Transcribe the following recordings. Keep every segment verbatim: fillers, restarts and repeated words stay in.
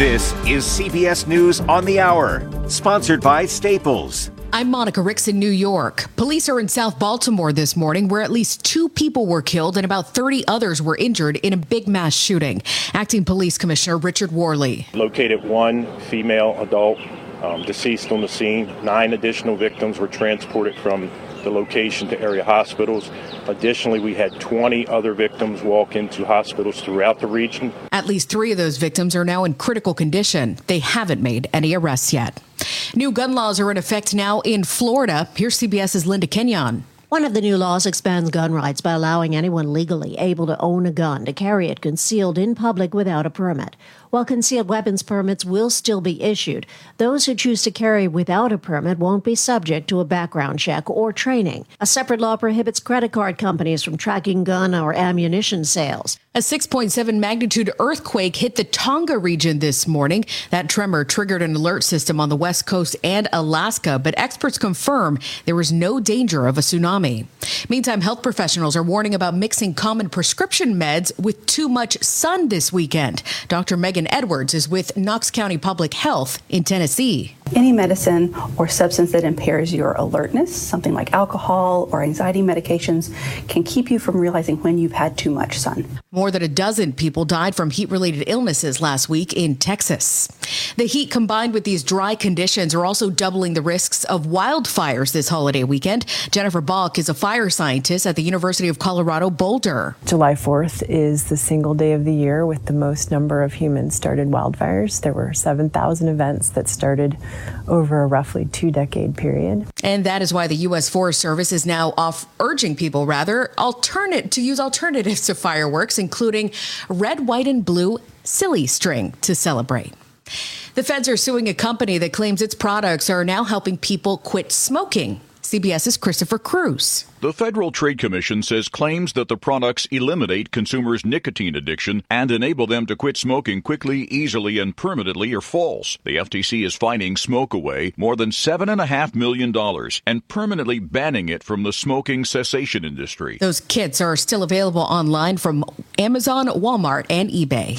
This is C B S News on the Hour, sponsored by Staples. I'm Monica Ricks in New York. Police are in South Baltimore this morning where at least two people were killed and about thirty others were injured in a big mass shooting. Acting Police Commissioner Richard Worley. Located one female adult um, deceased on the scene. Nine additional victims were transported from the location to area hospitals. Additionally, we had twenty other victims walk into hospitals throughout the region. At least three of those victims are now in critical condition. They haven't made any arrests yet. New gun laws are in effect now in Florida. Here's CBS's Linda Kenyon. One of the new laws expands gun rights by allowing anyone legally able to own a gun to carry it concealed in public without a permit. While concealed weapons permits will still be issued, those who choose to carry without a permit won't be subject to a background check or training. A separate law prohibits credit card companies from tracking gun or ammunition sales. A six point seven magnitude earthquake hit the Tonga region this morning. That tremor triggered an alert system on the West Coast and Alaska, but experts confirm there was no danger of a tsunami. Meantime, health professionals are warning about mixing common prescription meds with too much sun this weekend. Doctor Megan Edwards is with Knox County Public Health in Tennessee. Any medicine or substance that impairs your alertness, something like alcohol or anxiety medications, can keep you from realizing when you've had too much sun. More than a dozen people died from heat-related illnesses last week in Texas. The heat combined with these dry conditions are also doubling the risks of wildfires this holiday weekend. Jennifer Balk is a fire scientist at the University of Colorado Boulder. July fourth is the single day of the year with the most number of human-started wildfires. There were seven thousand events that started over a roughly two-decade period. And that is why the U S Forest Service is now off urging people, rather, alternate to use alternatives to fireworks, including red, white, and blue silly string to celebrate. The feds are suing a company that claims its products are now helping people quit smoking. CBS's Christopher Cruz. The Federal Trade Commission says claims that the products eliminate consumers' nicotine addiction and enable them to quit smoking quickly, easily, and permanently are false. The F T C is fining Smokeaway more than seven point five million dollars and permanently banning it from the smoking cessation industry. Those kits are still available online from Amazon, Walmart, and eBay.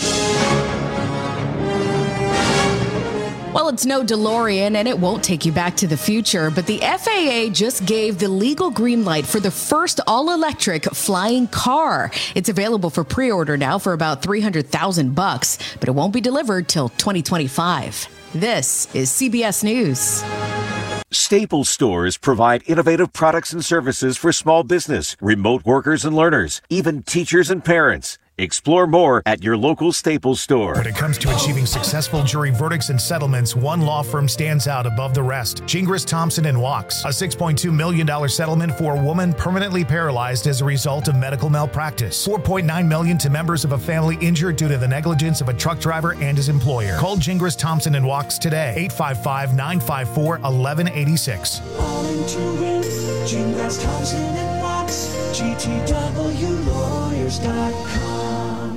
Well, it's no DeLorean, and it won't take you back to the future, but the F A A just gave the legal green light for the first all-electric flying car. It's available for pre-order now for about three hundred thousand bucks, but it won't be delivered till twenty twenty-five. This is C B S News. Staples stores provide innovative products and services for small business, remote workers and learners, even teachers and parents. Explore more at your local Staples store. When it comes to achieving successful jury verdicts and settlements, one law firm stands out above the rest. Gingras, Thompson and Wachs. A six point two million dollars settlement for a woman permanently paralyzed as a result of medical malpractice. four point nine million dollars to members of a family injured due to the negligence of a truck driver and his employer. Call Gingras, Thompson and Wachs today. eight five five, nine five four, one one eight six. All into it. Gingras, Thompson and Wachs. G T W lawyers dot com.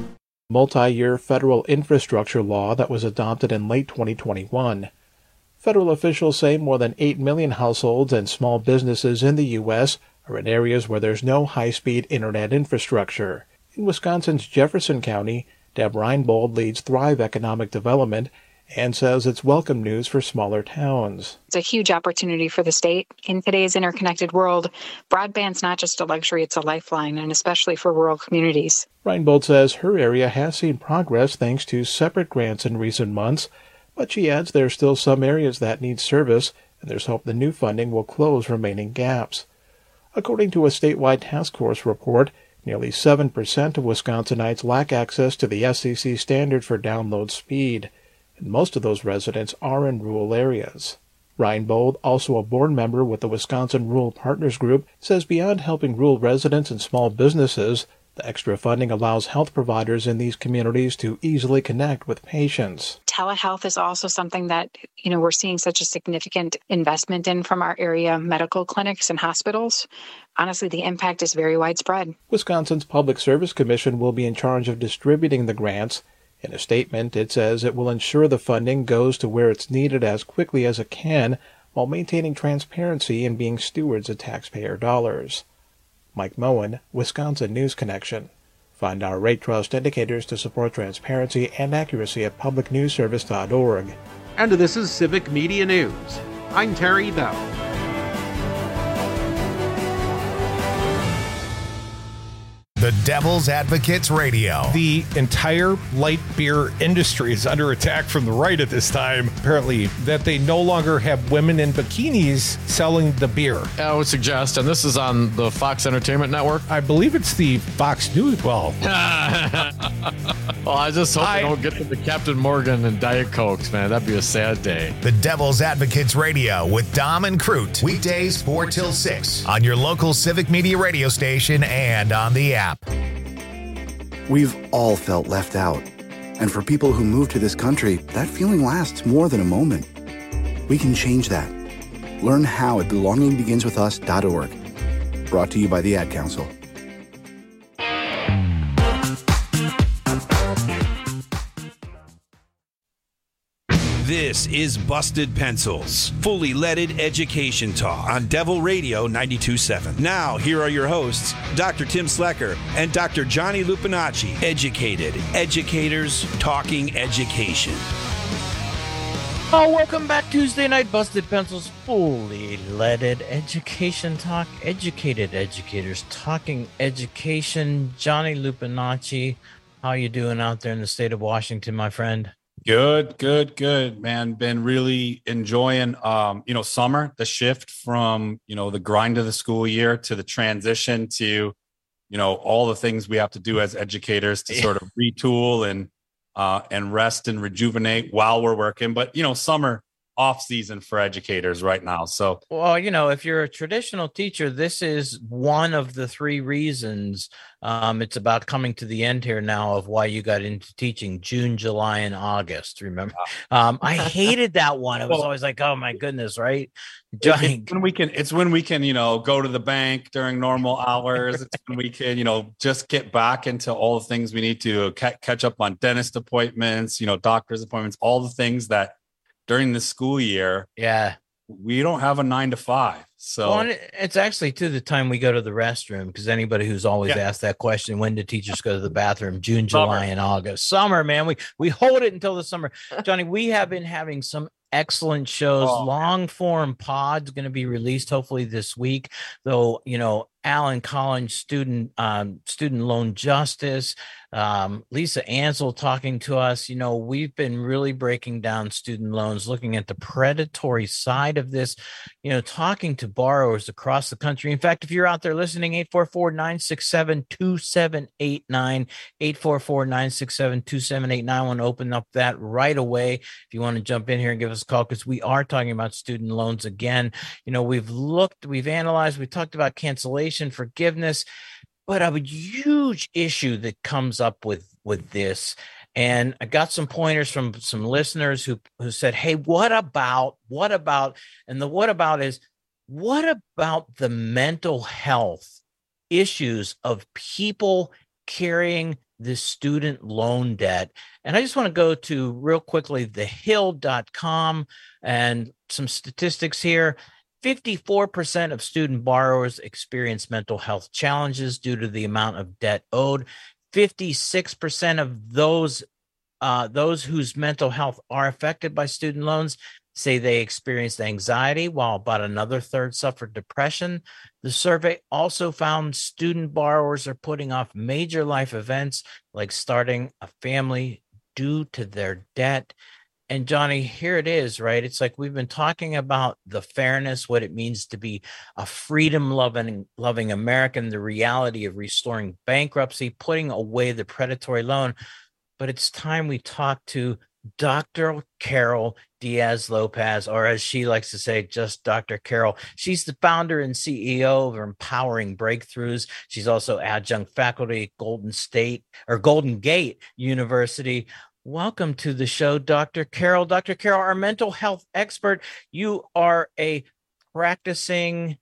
Multi-year federal infrastructure law that was adopted in late twenty twenty-one. Federal officials say more than eight million households and small businesses in the U S are in areas where there's no high-speed internet infrastructure. In Wisconsin's Jefferson County, Deb Reinbold leads Thrive Economic Development and says it's welcome news for smaller towns. It's a huge opportunity for the state. In today's interconnected world, broadband's not just a luxury, it's a lifeline, and especially for rural communities. Reinbold says her area has seen progress thanks to separate grants in recent months, but she adds there are still some areas that need service, and there's hope the new funding will close remaining gaps. According to a statewide task force report, nearly seven percent of Wisconsinites lack access to the S E C standard for download speed, and most of those residents are in rural areas. Reinbold, also a board member with the Wisconsin Rural Partners Group, says beyond helping rural residents and small businesses, the extra funding allows health providers in these communities to easily connect with patients. Telehealth is also something that, you know, we're seeing such a significant investment in from our area medical clinics and hospitals. Honestly, the impact is very widespread. Wisconsin's Public Service Commission will be in charge of distributing the grants. In a statement, it says it will ensure the funding goes to where it's needed as quickly as it can while maintaining transparency and being stewards of taxpayer dollars. Mike Moen, Wisconsin News Connection. Find our Rate Trust indicators to support transparency and accuracy at public news service dot org. And this is Civic Media News. I'm Terry Bell. The Devil's Advocates Radio. The entire light beer industry is under attack from the right at this time. Apparently, that they no longer have women in bikinis selling the beer. I would suggest, and this is on the Fox Entertainment Network. I believe it's the Fox News. Well, well, I just hope I, they don't get to the Captain Morgan and Diet Cokes, man. That'd be a sad day. The Devil's Advocates Radio with Dom and Crute. Weekdays four till six on your local Civic Media radio station and on the app. We've all felt left out. And for people who move to this country, that feeling lasts more than a moment. We can change that. Learn how at belonging begins with us dot org. Brought to you by the Ad Council. This is Busted Pencils, fully leaded education talk on Devil Radio ninety-two point seven. Now, here are your hosts, Doctor Tim Slecker and Doctor Johnny Lupinacci. Educated educators talking education. Oh, welcome back. Tuesday night, Busted Pencils, fully leaded education talk. Educated educators talking education. Johnny Lupinacci, how you doing out there in the state of Washington, my friend? Good, good, good, man. Been really enjoying, um, you know, summer, the shift from, you know, the grind of the school year to the transition to, you know, all the things we have to do as educators to sort of retool and, uh, and rest and rejuvenate while we're working. But, you know, summer off season for educators right now. So, well, you know, if you're a traditional teacher, this is one of the three reasons. Um, it's about coming to the end here now of why you got into teaching: June, July, and August. Remember, um, I hated that one. It was always like, oh my goodness, right? Johnny, it's when we can, it's when we can, you know, go to the bank during normal hours. It's when we can, you know, just get back into all the things we need to ca- catch up on: dentist appointments, you know, doctor's appointments, all the things that during the school year, yeah, we don't have a nine to five. So well, it's actually to the time we go to the restroom, because anybody who's always yeah. asked that question, when do teachers go to the bathroom? June, July, summer. And August. Summer, man. We we hold it until the summer. Johnny, we have been having some excellent shows. Oh, long form pods going to be released hopefully this week, though. You know, Alan Collins, student um, student loan justice, um, Lisa Ansel talking to us. You know, we've been really breaking down student loans, looking at the predatory side of this, you know, talking to borrowers across the country. In fact, if you're out there listening, eight four four, nine six seven, two seven eight nine, eight four four, nine six seven, two seven eight nine. I want to open up that right away if you want to jump in here and give us a call, because we are talking about student loans again. You know, we've looked, we've analyzed, we talked about cancellation, forgiveness, but a huge issue that comes up with with this, and I got some pointers from some listeners who who said, hey, what about what about and the what about is what about the mental health issues of people carrying the student loan debt? And I just want to go to real quickly the hill dot com and some statistics here. fifty-four percent of student borrowers experience mental health challenges due to the amount of debt owed. fifty-six percent of those uh, those whose mental health are affected by student loans say they experienced anxiety, while about another third suffered depression. The survey also found student borrowers are putting off major life events like starting a family due to their debt. And Johnny, here it is, right? It's like we've been talking about the fairness, what it means to be a freedom-loving loving American, the reality of restoring bankruptcy, putting away the predatory loan. But it's time we talk to Doctor Carol Diaz-Lopez, or as she likes to say, just Doctor Carol. She's the founder and C E O of Empowering Breakthroughs. She's also adjunct faculty at Golden State or Golden Gate University. Welcome to the show, Doctor Carol. Doctor Carol, our mental health expert. You are a practicing,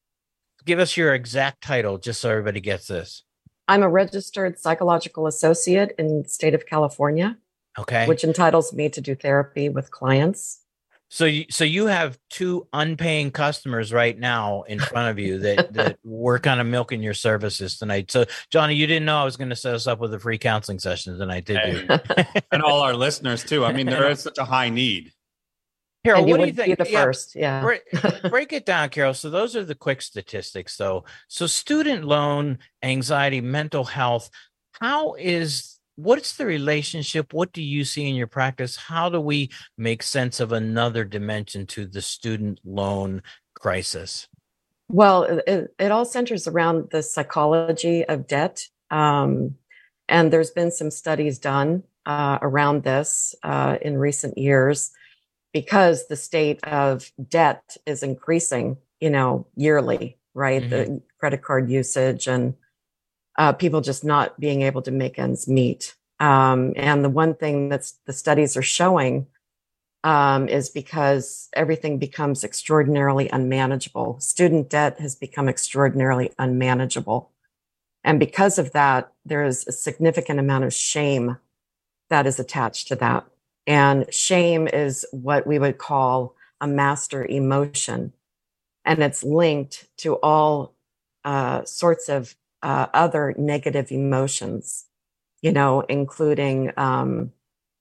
give us your exact title, just so everybody gets this. I'm a registered psychological associate in the state of California. Okay. Which entitles me to do therapy with clients. So you, so you have two unpaying customers right now in front of you that, that we're kind of milking your services tonight. So Johnny, you didn't know I was going to set us up with a free counseling session tonight, did you? And all our listeners too. I mean, there is such a high need. Carol, And you what do you would think? be the first, yeah. break, break it down, Carol. So those are the quick statistics, though. So student loan, anxiety, mental health. How is what's the relationship? What do you see in your practice? How do we make sense of another dimension to the student loan crisis? Well, it, it all centers around the psychology of debt. Um, and there's been some studies done uh, around this uh, in recent years because the state of debt is increasing, you know, yearly, right? Mm-hmm. The credit card usage and uh, people just not being able to make ends meet. Um, and the one thing that's the studies are showing um, is because everything becomes extraordinarily unmanageable. Student debt has become extraordinarily unmanageable. And because of that, there is a significant amount of shame that is attached to that. And shame is what we would call a master emotion. And it's linked to all uh, sorts of uh, other negative emotions, you know, including, um,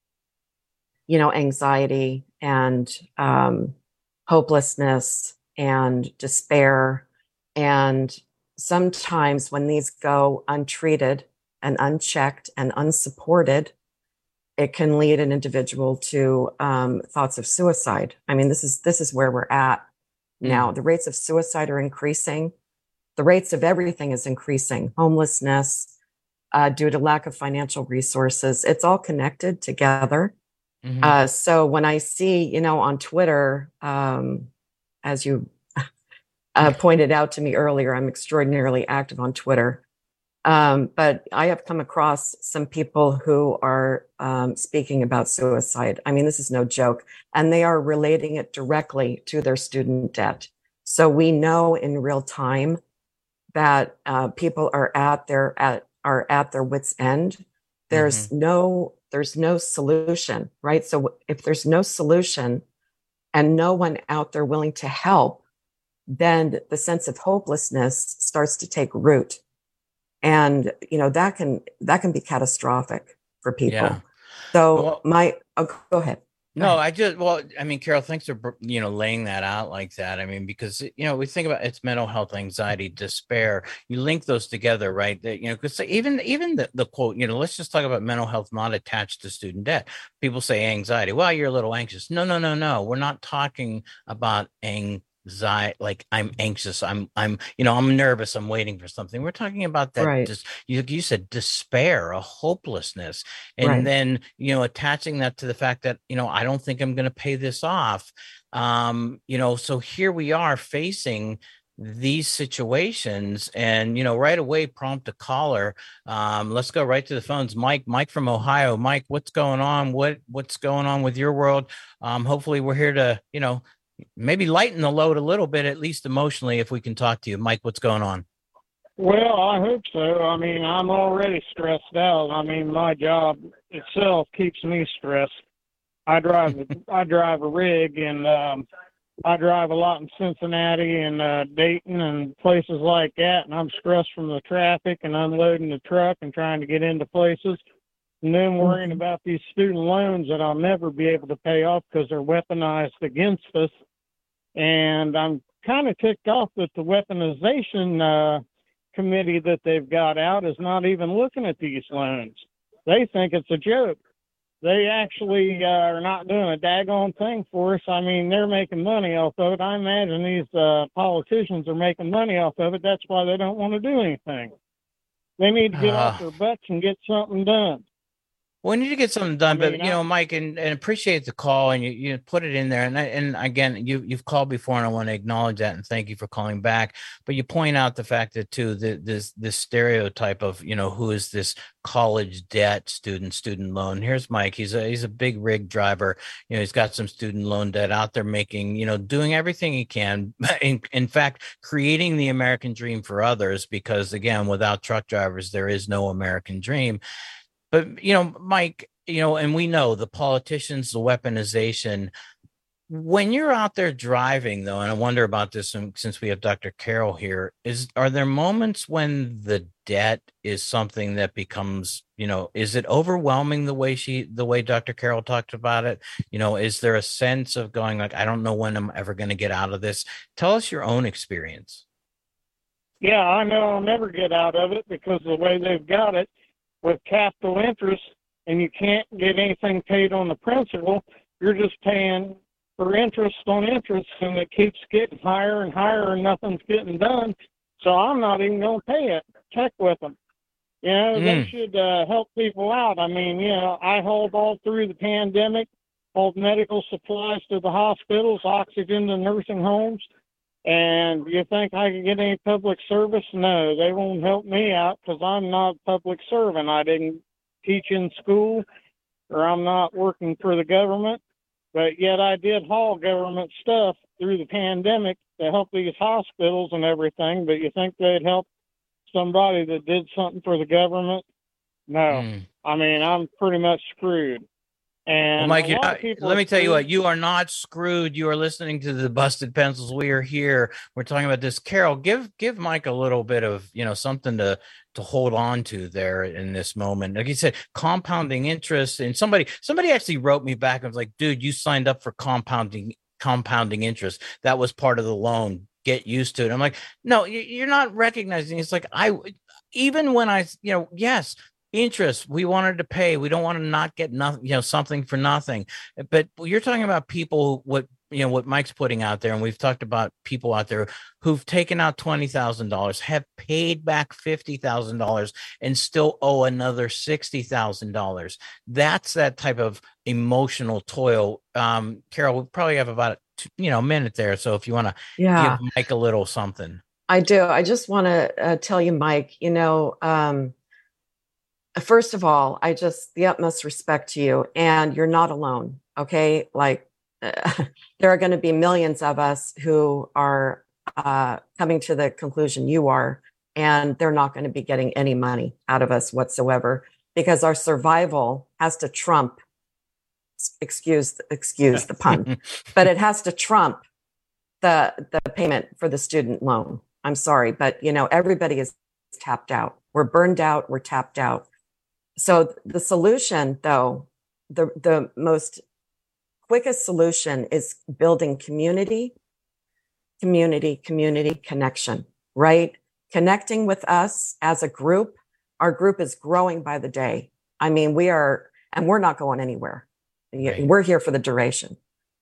you know, anxiety and um, hopelessness and despair. And sometimes when these go untreated and unchecked and unsupported, it can lead an individual to um, thoughts of suicide. I mean, this is this is where we're at now. Mm. The rates of suicide are increasing. The rates of everything is increasing. Homelessness, uh, due to lack of financial resources. It's all connected together. Mm-hmm. Uh, so when I see, you know, on Twitter, um, as you uh, pointed out to me earlier, I'm extraordinarily active on Twitter. Um, but I have come across some people who are um, speaking about suicide. I mean, this is no joke. And they are relating it directly to their student debt. So we know in real time that uh, people are at their at are at their wits' end. There's mm-hmm. no there's no solution, right? So if there's no solution and no one out there willing to help, then the sense of hopelessness starts to take root. And, you know, that can, that can be catastrophic for people. Yeah. So well, my, oh, go ahead. Go no, ahead. I just, well, I mean, Carol, thanks for, you know, laying that out like that. I mean, because, you know, we think about it's mental health, anxiety, despair, you link those together, right? That, you know, because even, even the, the quote, you know, let's just talk about mental health not attached to student debt. People say anxiety. Well, you're a little anxious. No, no, no, no. We're not talking about anxiety. Like I'm anxious, I'm, I'm, you know, I'm nervous, I'm waiting for something. We're talking about that. Right. Just, you, you said despair, a hopelessness, and right. then, you know, attaching that to the fact that, you know, I don't think I'm going to pay this off. Um, you know, so here we are facing these situations, and, you know, right away prompt a caller. Um, let's go right to the phones. Mike, Mike from Ohio. Mike, what's going on? What, what's going on with your world? Um, hopefully we're here to, you know, maybe lighten the load a little bit, at least emotionally, if we can talk to you. Mike, what's going on? Well, I hope so. I mean, I'm already stressed out. I mean, my job itself keeps me stressed. I drive I drive a rig, and um, I drive a lot in Cincinnati and uh, Dayton and places like that, and I'm stressed from the traffic and unloading the truck and trying to get into places. And then worrying about these student loans that I'll never be able to pay off because they're weaponized against us. And I'm kind of ticked off that the weaponization uh, committee that they've got out is not even looking at these loans. They think it's a joke. They actually uh, are not doing a daggone thing for us. I mean, they're making money off of it. I imagine these uh, politicians are making money off of it. That's why they don't want to do anything. They need to get uh. off their butts and get something done. We need to get something done, but, you know, Mike, and, and appreciate the call, and you, you put it in there. And I, and again, you, you've called before, and I want to acknowledge that and thank you for calling back. But you point out the fact that, too, the, this this stereotype of, you know, who is this college debt student, student loan. Here's Mike. He's a he's a big rig driver. You know, he's got some student loan debt out there, making, you know, doing everything he can. In, in fact, creating the American dream for others, because, again, without truck drivers, there is no American dream. But, you know, Mike, you know, and we know the politicians, the weaponization, When you're out there driving, though, and I wonder about this since we have Doctor Carroll here, is are there moments when the debt is something that becomes, you know, is it overwhelming the way she, the way Doctor Carroll talked about it? You know, is there a sense of going like, I don't know when I'm ever going to get out of this? Tell us your own experience. Yeah, I know I'll never get out of it because the way they've got it with capital interest, and you can't get anything paid on the principal, you're just paying for interest on interest, and it keeps getting higher and higher, and nothing's getting done. So I'm not even going to pay it. Check with them. You know, mm. they should uh, help people out. I mean, you know, I hauled all through the pandemic, hauled medical supplies to the hospitals, oxygen to nursing homes. And you think I can get any public service? No, they won't help me out because I'm not a public servant. I didn't teach in school, or I'm not working for the government. But yet I did haul government stuff through the pandemic to help these hospitals and everything. But you think they'd help somebody that did something for the government? No. Mm. I mean, I'm pretty much screwed. And well, Mike, not, let me tell you what, you are not screwed. You are listening to the Busted Pencils. We are here. We're talking about this. Carol, give give Mike a little bit of, you know, something to to hold on to there in this moment. Like you said, compounding interest. And somebody somebody actually wrote me back and was like, dude, you signed up for compounding compounding interest. That was part of the loan. Get used to it. I'm like, no, you're not recognizing. It's like, I, even when I, you know, yes, interest, we wanted to pay. We don't want to not get nothing, you know, something for nothing. But you're talking about people, what, you know, what Mike's putting out there. And we've talked about people out there who've taken out twenty thousand dollars, have paid back fifty thousand dollars and still owe another sixty thousand dollars. That's that type of emotional toil. Um, Carol, we probably have about, a, you know, a minute there. So if you want to yeah. give Mike a little something. I do. I just want to uh, tell you, Mike, you know, um, first of all, I just, the utmost respect to you, and you're not alone. Okay. Like uh, there are going to be millions of us who are uh, coming to the conclusion you are, and they're not going to be getting any money out of us whatsoever because our survival has to trump, excuse, excuse the pun, but it has to trump the, the payment for the student loan. I'm sorry, but you know, everybody is tapped out. We're burned out. We're tapped out. So the solution, though, the, the most quickest solution is building community, community, community connection, right? Connecting with us as a group. Our group is growing by the day. I mean, we are, and we're not going anywhere. Right. We're here for the duration.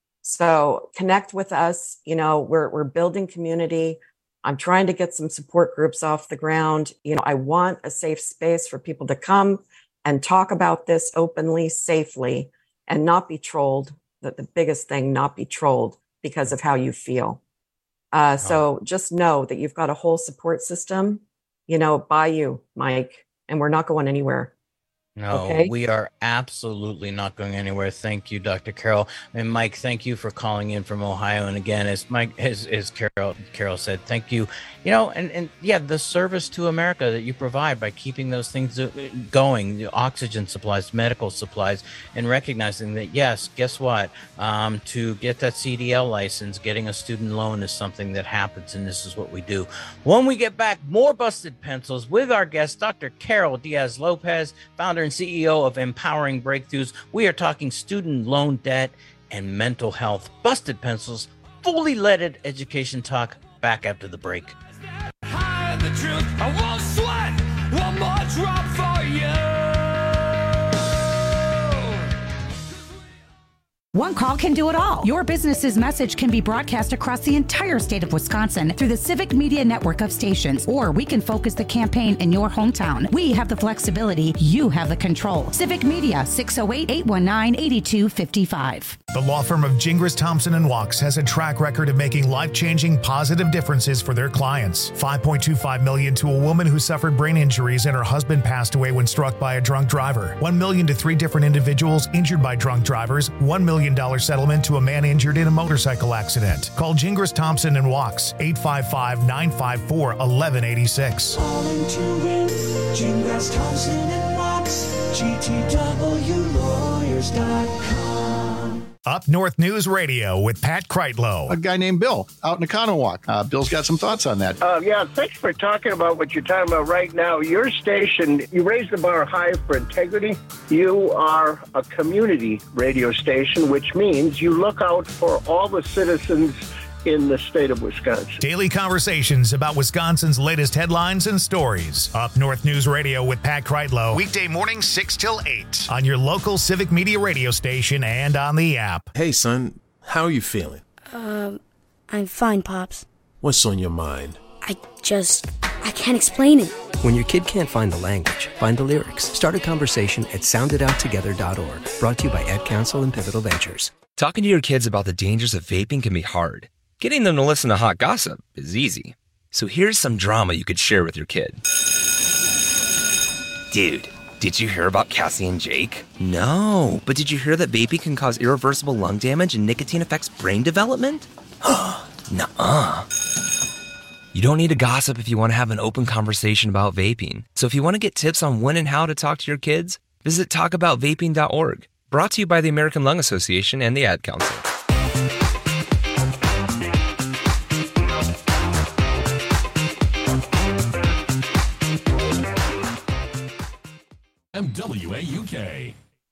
So connect with us. You know, we're, we're building community. I'm trying to get some support groups off the ground. You know, I want a safe space for people to come and talk about this openly, safely, and not be trolled. The, the biggest thing, not be trolled because of how you feel. Uh, so just know that you've got a whole support system, you know, by you, Mike, and we're not going anywhere. No, okay. We are absolutely not going anywhere. Thank you, Doctor Carroll. And Mike, thank you for calling in from Ohio. And again, as Mike, as, as Carol, Carol said, thank you. You know, and, and yeah, the service to America that you provide by keeping those things going, the oxygen supplies, medical supplies, and recognizing that, yes, guess what? Um, to get that C D L license, getting a student loan is something that happens, and this is what we do. When we get back, more Busted Pencils with our guest, Doctor Carol Diaz-Lopez, founder and C E O of Empowering Breakthroughs. We are talking student loan debt and mental health. Busted Pencils, fully leaded education talk. Back after the break. Hide the truth. I won't sweat one more drop for you. One call can do it all. Your business's message can be broadcast across the entire state of Wisconsin through the Civic Media network of stations, or we can focus the campaign in your hometown. We have the flexibility. You have the control. Civic Media, six oh eight, eight one nine, eight two five five. The law firm of Gingras, Thompson and Wachs has a track record of making life-changing positive differences for their clients. five point two five million dollars to a woman who suffered brain injuries and her husband passed away when struck by a drunk driver. one million dollars to three different individuals injured by drunk drivers. one million dollars settlement to a man injured in a motorcycle accident. Call Gingras, Thompson and Wachs, eight five five, nine five four, one one eight six. Calling to win, Gingras, Thompson and Wachs, G T W lawyers dot com. Up North News Radio with Pat Kreitlow. A guy named Bill out in Economowoc. Uh, Bill's got some thoughts on that. Uh, yeah, thanks for talking about what you're talking about right now. Your station, you raise the bar high for integrity. You are a community radio station, which means you look out for all the citizens in the state of Wisconsin. Daily conversations about Wisconsin's latest headlines and stories. Up North News Radio with Pat Kreitlow. Weekday mornings six till eight on your local Civic Media radio station and on the app. Hey, son, how are you feeling? Um, I'm fine, Pops. What's on your mind? I just, I can't explain it. When your kid can't find the language, find the lyrics. Start a conversation at sound it out together dot org. Brought to you by Ed Council and Pivotal Ventures. Talking to your kids about the dangers of vaping can be hard. Getting them to listen to hot gossip is easy. So here's some drama you could share with your kid. Dude, did you hear about Cassie and Jake? No, but did you hear that vaping can cause irreversible lung damage and nicotine affects brain development? Nuh-uh. You don't need to gossip if you want to have an open conversation about vaping. So if you want to get tips on when and how to talk to your kids, visit talk about vaping dot org. Brought to you by the American Lung Association and the Ad Council. M W A U K.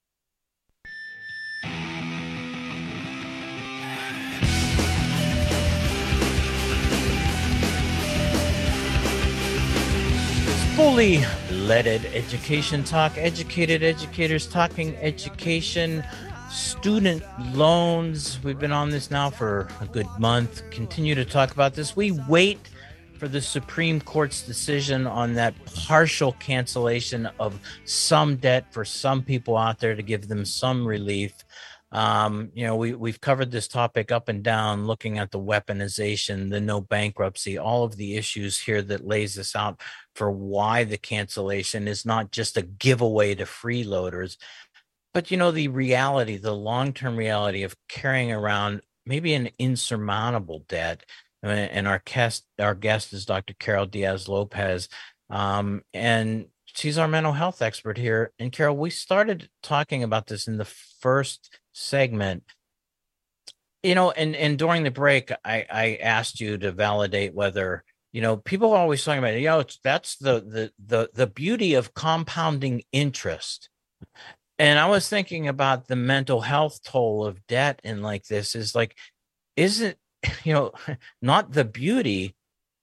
Fully leaded education talk, educated educators talking education, student loans. We've been on this now for a good month. Continue to talk about this. We wait for the Supreme Court's decision on that partial cancellation of some debt for some people out there to give them some relief. Um, you know, we, we've covered this topic up and down, looking at the weaponization, the no bankruptcy, all of the issues here that lays this out for why the cancellation is not just a giveaway to freeloaders, but, you know, the reality, the long-term reality of carrying around maybe an insurmountable debt. And our guest, our guest is Doctor Carol Diaz-Lopez, um, and she's our mental health expert here. And Carol, we started talking about this in the first segment, you know, and, and during the break, I, I asked you to validate whether, you know, people are always talking about, you know, it's, that's the, the, the, the beauty of compounding interest. And I was thinking about the mental health toll of debt and like this is like, isn't, you know, not the beauty,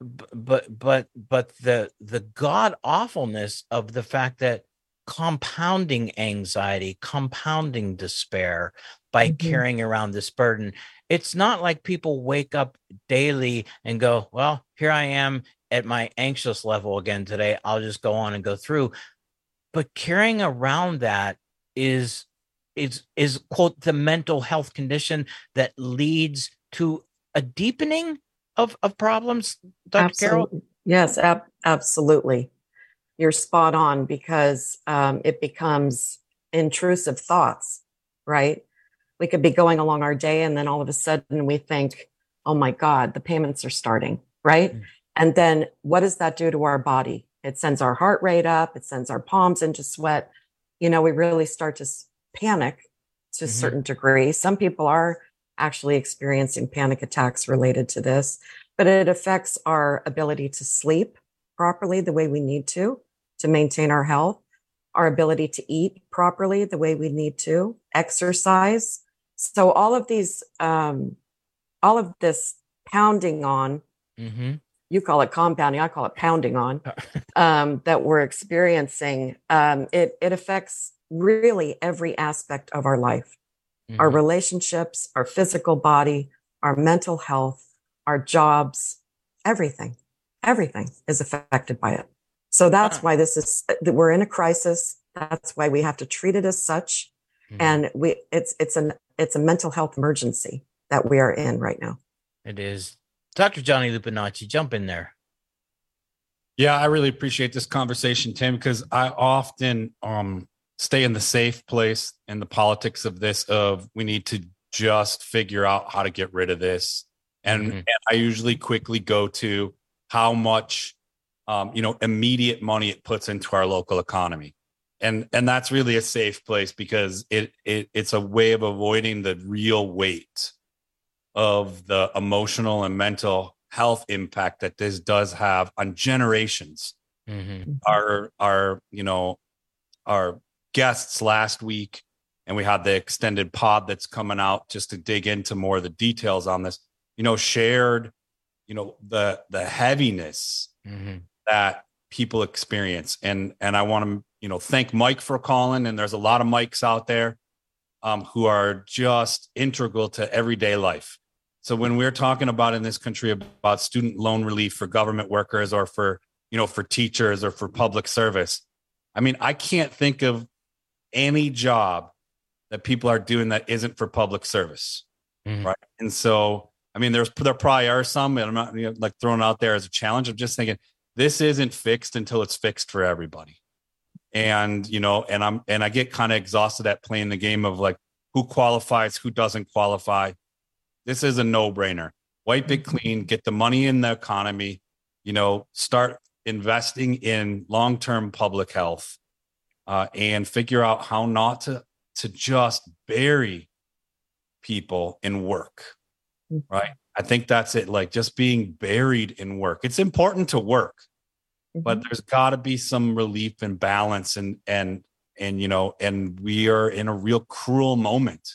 but but but the the god awfulness of the fact that compounding anxiety, compounding despair by mm-hmm. carrying around this burden. It's not like people wake up daily and go, well, here I am at my anxious level again today. I'll just go on and go through. But carrying around that is is is quote the mental health condition that leads to a deepening of, of problems, Doctor Absolutely. Carol? Yes, ab- absolutely. You're spot on because um, it becomes intrusive thoughts, right? We could be going along our day and then all of a sudden we think, oh my God, the payments are starting, right? Mm. And then what does that do to our body? It sends our heart rate up. It sends our palms into sweat. You know, we really start to panic to a mm-hmm. certain degree. Some people are actually experiencing panic attacks related to this, but it affects our ability to sleep properly the way we need to, to maintain our health, our ability to eat properly the way we need to, exercise. So all of these, um, all of this pounding on, mm-hmm. you call it compounding, I call it pounding on, um, that we're experiencing, um, it, it affects really every aspect of our life. Mm-hmm. Our relationships, our physical body, our mental health, our jobs, everything, everything is affected by it. So that's uh-huh. why this is, we're in a crisis. That's why we have to treat it as such. Mm-hmm. And we, it's, it's an, it's a mental health emergency that we are in right now. It is. Doctor Johnny Lupinacci, jump in there. Yeah, I really appreciate this conversation, Tim, because I often, um, stay in the safe place in the politics of this, of we need to just figure out how to get rid of this. And, mm-hmm. and I usually quickly go to how much, um, you know, immediate money it puts into our local economy. and and that's really a safe place because it, it it's a way of avoiding the real weight of the emotional and mental health impact that this does have on generations. Mm-hmm. Our our you know our guests last week, and we had the extended pod that's coming out just to dig into more of the details on this. You know, shared you know the the heaviness mm-hmm. that people experience, and and I want to you know thank Mike for calling. And there's a lot of Mikes out there um, who are just integral to everyday life. So when we're talking about in this country about student loan relief for government workers or for, you know, for teachers or for public service, I mean, I can't think of any job that people are doing that isn't for public service. Mm-hmm. Right. And so, I mean, there's, there probably are some, and I'm not you know, like throwing it out there as a challenge. I'm just thinking this isn't fixed until it's fixed for everybody. And, you know, and I'm, and I get kind of exhausted at playing the game of like who qualifies, who doesn't qualify. This is a no-brainer. Wipe it clean, get the money in the economy, you know, start investing in long-term public health uh, and figure out how not to, to just bury people in work, right? I think that's it. Like just being buried in work. It's important to work, mm-hmm. but there's got to be some relief and balance. And, and, and, you know, and we are in a real cruel moment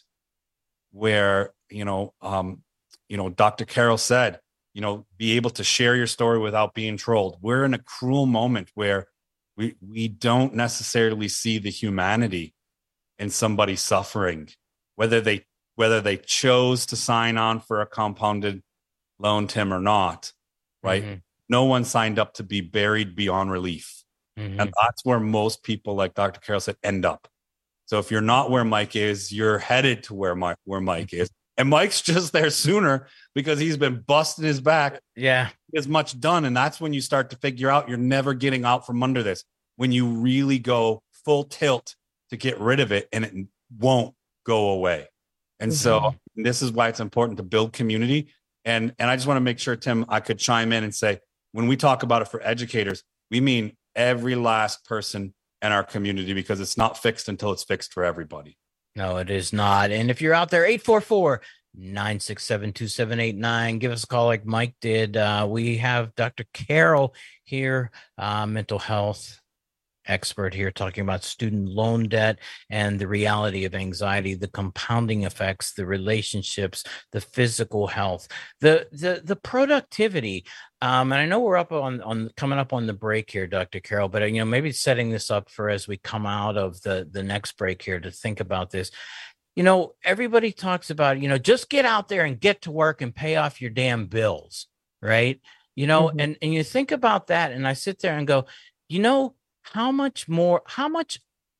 where, you know, um, you know, Doctor Carroll said, you know, be able to share your story without being trolled. We're in a cruel moment where we we don't necessarily see the humanity in somebody suffering, whether they whether they chose to sign on for a compounded loan, Tim, or not, right? Mm-hmm. No one signed up to be buried beyond relief. Mm-hmm. And that's where most people, like Doctor Carroll said, end up. So if you're not where Mike is, you're headed to where Mike, where Mike is. And Mike's just there sooner because he's been busting his back. Yeah. As much done. And that's when you start to figure out you're never getting out from under this. When you really go full tilt to get rid of it and it won't go away. And mm-hmm. so this is why it's important to build community. And, and I just want to make sure, Tim, I could chime in and say, when we talk about it for educators, we mean every last person in our community because it's not fixed until it's fixed for everybody. No, it is not. And if you're out there, eight four four, nine six seven, two seven eight nine, give us a call like Mike did. Uh, we have Doctor Carroll here, uh, mental health expert here, talking about student loan debt and the reality of anxiety, the compounding effects, the relationships, the physical health, the the the productivity. Um, and I know we're up on on coming up on the break here, Doctor Carroll, but you know maybe setting this up for as we come out of the the next break here to think about this. You know, everybody talks about you know just get out there and get to work and pay off your damn bills, right? You know, mm-hmm. and and you think about that, and I sit there and go, you know. How much more, how much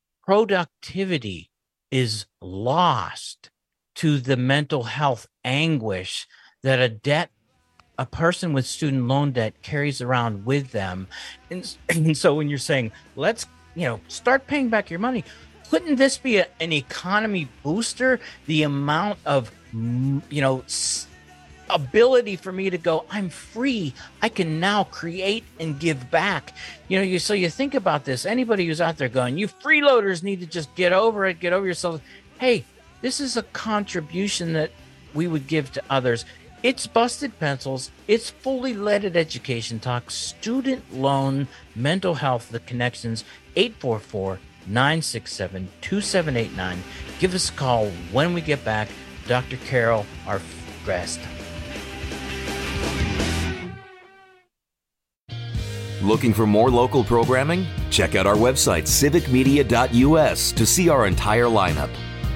productivity is lost to the mental health anguish that a debt, a person with student loan debt carries around with them? And, and so when you're saying, let's, you know, start paying back your money, couldn't this be a, an economy booster? The amount of, you know, ability for me to go, I'm free. I can now create and give back. You know, you so you think about this. Anybody who's out there going, you freeloaders need to just get over it, get over yourself. Hey, this is a contribution that we would give to others. It's Busted Pencils. It's Fully Leaded Education Talk, student loan, mental health, the connections, eight four four, nine six seven, two seven eight nine. Give us a call when we get back. Doctor Carroll, our guest. Looking for more local programming? Check out our website, civic media dot u s, to see our entire lineup.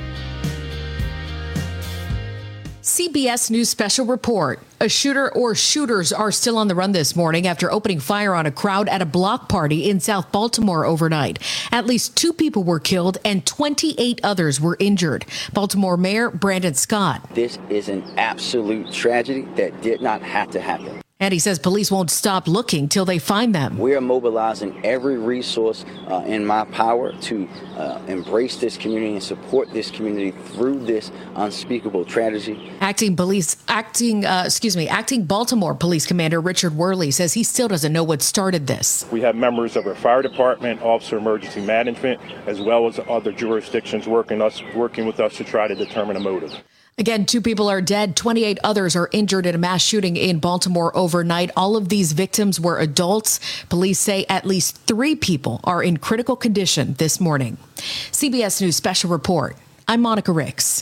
C B S News Special Report. A shooter or shooters are still on the run this morning after opening fire on a crowd at a block party in South Baltimore overnight. At least two people were killed and twenty-eight others were injured. Baltimore Mayor Brandon Scott. This is an absolute tragedy that did not have to happen. And he says police won't stop looking till they find them. We are mobilizing every resource uh, in my power to uh, embrace this community and support this community through this unspeakable tragedy. Acting police, acting, uh, excuse me, acting Baltimore Police Commander Richard Worley says he still doesn't know what started this. We have members of our fire department, Office of Emergency Management, as well as other jurisdictions working us, working with us to try to determine a motive. Again, two people are dead. twenty-eight others are injured in a mass shooting in Baltimore overnight. All of these victims were adults. Police say at least three people are in critical condition this morning. C B S News Special Report. I'm Monica Ricks.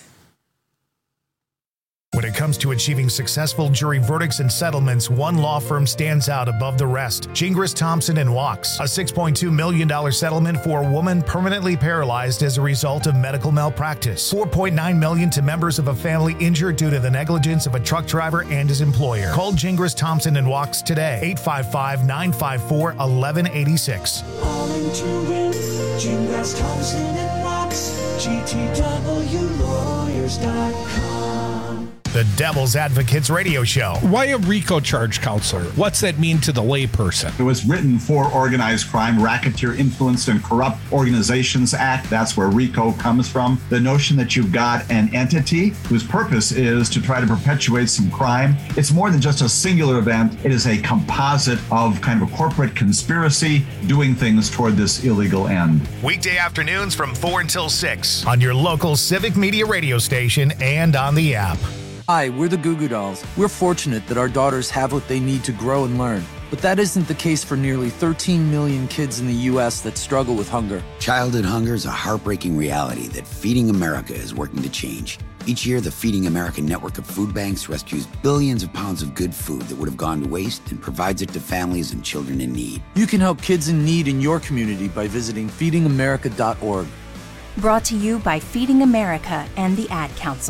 When it comes to achieving successful jury verdicts and settlements, one law firm stands out above the rest. Gingras, Thompson and Wachs. A six point two million dollars settlement for a woman permanently paralyzed as a result of medical malpractice. four point nine million dollars to members of a family injured due to the negligence of a truck driver and his employer. Call Gingras, Thompson and Wachs today. eight five five, nine five four, one one eight six. All in to win. Gingras, Thompson and Wachs. G T W lawyers dot com. The Devil's Advocates Radio Show. Why a RICO charge, counselor? What's that mean to the layperson? It was written for Organized Crime, Racketeer Influenced and Corrupt Organizations Act. That's where RICO comes from. The notion that you've got an entity whose purpose is to try to perpetuate some crime. It's more than just a singular event. It is a composite of kind of a corporate conspiracy doing things toward this illegal end. Weekday afternoons from four until six on your local Civic Media radio station and on the app. Hi, we're the Goo Goo Dolls. We're fortunate that our daughters have what they need to grow and learn. But that isn't the case for nearly thirteen million kids in the U S that struggle with hunger. Childhood hunger is a heartbreaking reality that Feeding America is working to change. Each year, the Feeding America network of food banks rescues billions of pounds of good food that would have gone to waste and provides it to families and children in need. You can help kids in need in your community by visiting feeding america dot org. Brought to you by Feeding America and the Ad Council.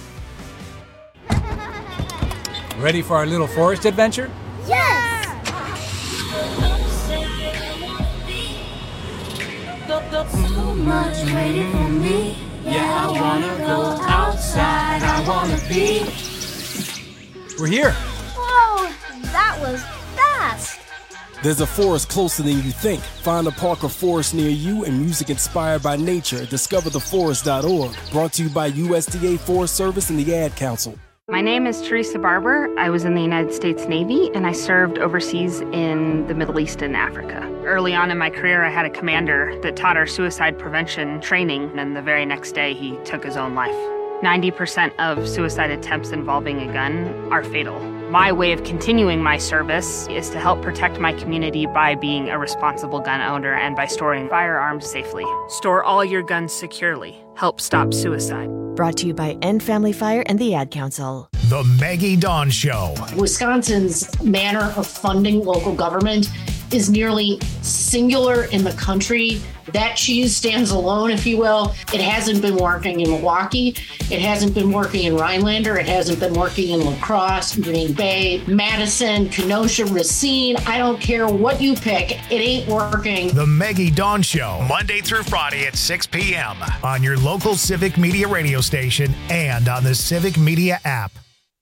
Ready for our little forest adventure? Yes! So much waiting for me. Yeah, I wanna go outside. I wanna be. We're here. Whoa, that was fast. There's a forest closer than you think. Find a park or forest near you and music inspired by nature. discover the forest dot org. Brought to you by U S D A Forest Service and the Ad Council. My name is Teresa Barber. I was in the United States Navy and I served overseas in the Middle East and Africa. Early on in my career, I had a commander that taught our suicide prevention training, and the very next day he took his own life. ninety percent of suicide attempts involving a gun are fatal. My way of continuing my service is to help protect my community by being a responsible gun owner and by storing firearms safely. Store all your guns securely. Help stop suicide. Brought to you by End Family Fire and the Ad Council. The Maggie Dawn Show. Wisconsin's manner of funding local government is nearly singular in the country. That cheese stands alone, if you will. It hasn't been working in Milwaukee. It hasn't been working in Rhinelander. It hasn't been working in La Crosse, Green Bay, Madison, Kenosha, Racine. I don't care what you pick. It ain't working. The Maggie Dawn Show, Monday through Friday at six p.m. on your local Civic Media radio station and on the Civic Media app.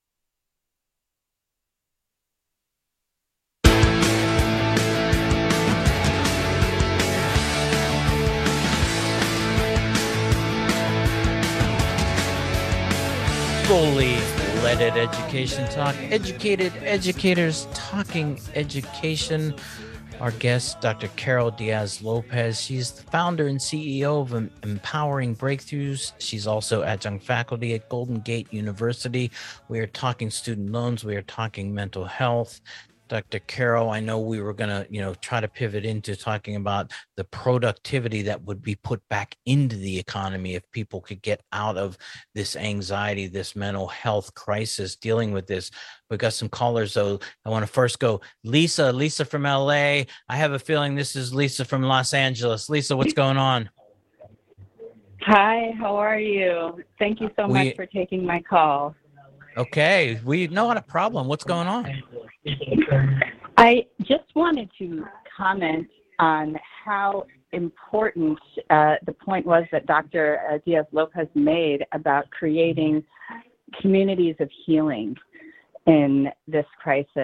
Fully leaded education talk. Educated educators talking education. Our guest, Doctor Carol Diaz-Lopez. She's the founder and C E O of Empowering Breakthroughs. She's also adjunct faculty at Golden Gate University. We are talking student loans. We are talking mental health. Doctor Carol, I know we were going to, you know, try to pivot into talking about the productivity that would be put back into the economy if people could get out of this anxiety, this mental health crisis, dealing with this. We've got some callers, though. I want to first go, Lisa, Lisa from L A. I have a feeling this is Lisa from Los Angeles. Lisa, what's going on? Hi, how are you? Thank you so We- much for taking my call. Okay, we know not a problem. What's going on? I just wanted to comment on how important uh, the point was that Doctor uh, Diaz-Lopez made about creating communities of healing in this crisis.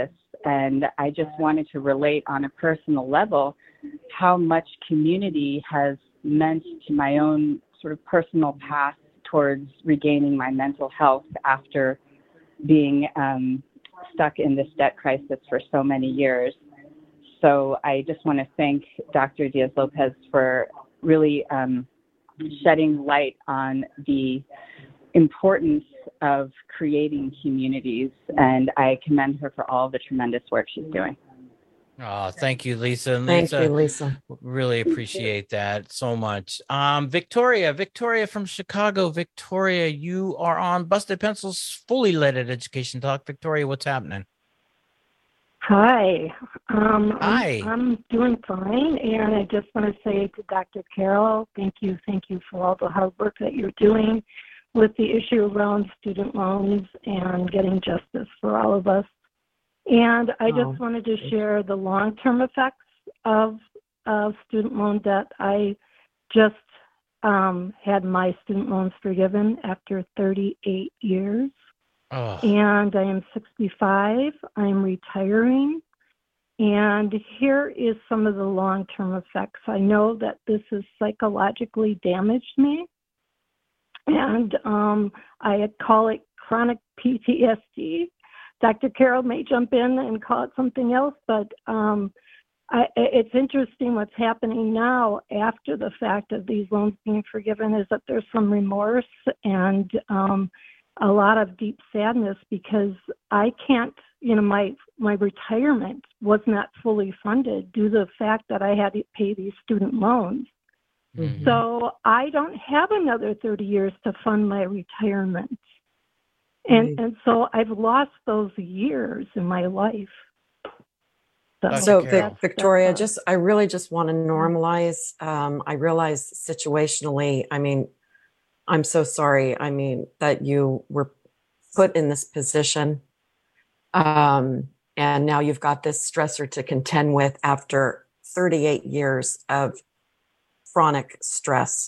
And I just wanted to relate on a personal level how much community has meant to my own sort of personal path towards regaining my mental health after being um, stuck in this debt crisis for so many years. So I just want to thank Doctor Diaz-Lopez for really um, shedding light on the importance of creating communities, and I commend her for all the tremendous work she's doing. Oh, thank you, Lisa. And Thank Lisa, you, Lisa. Really appreciate that so much. Um, Victoria, Victoria from Chicago. Victoria, you are on Busted Pencil's Fully Loaded Education Talk. Victoria, what's happening? Hi. Um, Hi. I'm, I'm doing fine, and I just want to say to Doctor Carroll, thank you, thank you for all the hard work that you're doing with the issue around student loans and getting justice for all of us. And I just Oh, wanted to share the long-term effects of, of student loan debt. I just um, had my student loans forgiven after thirty-eight years. Oh. And I am sixty-five. I'm retiring. And here is some of the long-term effects. I know that this has psychologically damaged me. And um, I call it chronic P T S D. Doctor Carroll may jump in and call it something else, but um, I, it's interesting what's happening now after the fact of these loans being forgiven is that there's some remorse and um, a lot of deep sadness because I can't, you know, my my retirement was not fully funded due to the fact that I had to pay these student loans. Mm-hmm. So I don't have another thirty years to fund my retirement. And and so I've lost those years in my life. So, So, Vic, that's- Victoria, that's- just I really just want to normalize. Um, I realize situationally, I mean, I'm so sorry. I mean, that you were put in this position. Um, and now you've got this stressor to contend with after thirty-eight years of chronic stress.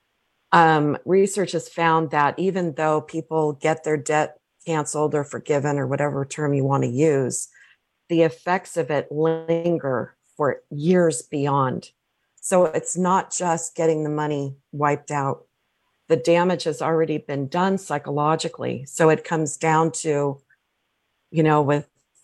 Um, research has found that even though people get their debt canceled or forgiven or whatever term you want to use, the effects of it linger for years beyond. So it's not just getting the money wiped out. The damage has already been done psychologically. So it comes down to, you know, with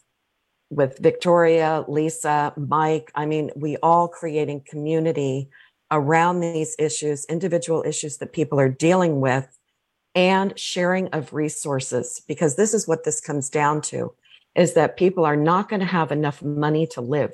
with Victoria, Lisa, Mike, I mean, we all creating community around these issues, individual issues that people are dealing with, and sharing of resources, because this is what this comes down to, is that people are not going to have enough money to live.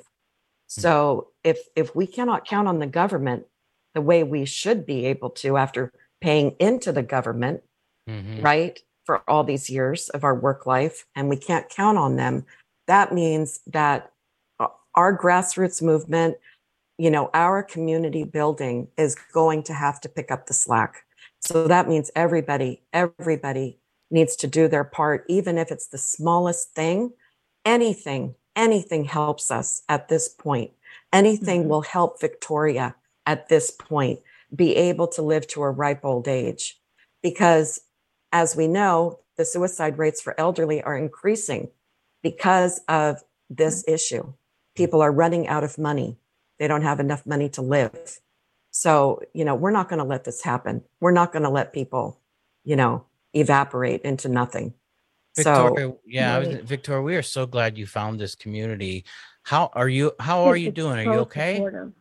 So if if we cannot count on the government the way we should be able to after paying into the government, Mhm. right, for all these years of our work life, and we can't count on them, that means that our grassroots movement, you know, our community building is going to have to pick up the slack. So that means everybody, everybody needs to do their part, even if it's the smallest thing. Anything, anything helps us at this point. Anything will help Victoria at this point be able to live to a ripe old age. Because as we know, the suicide rates for elderly are increasing because of this issue. People are running out of money. They don't have enough money to live. So, you know, we're not going to let this happen. We're not going to let people, you know, evaporate into nothing. Victoria, So, yeah, I was, Victoria, we are so glad you found this community. How are you? How are you It's doing? Are so you okay? supportive.